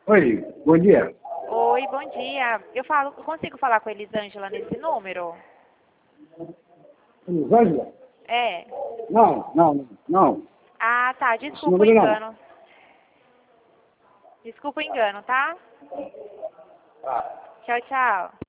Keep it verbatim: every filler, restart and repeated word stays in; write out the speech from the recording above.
Oi, bom dia. Oi, bom dia. Eu falo, consigo falar com a Elisângela nesse número? Elisângela? É. Não, não, não. não. Ah, tá. Esse Desculpa o número não. engano. Desculpa o engano, tá? Tá. Tchau, tchau.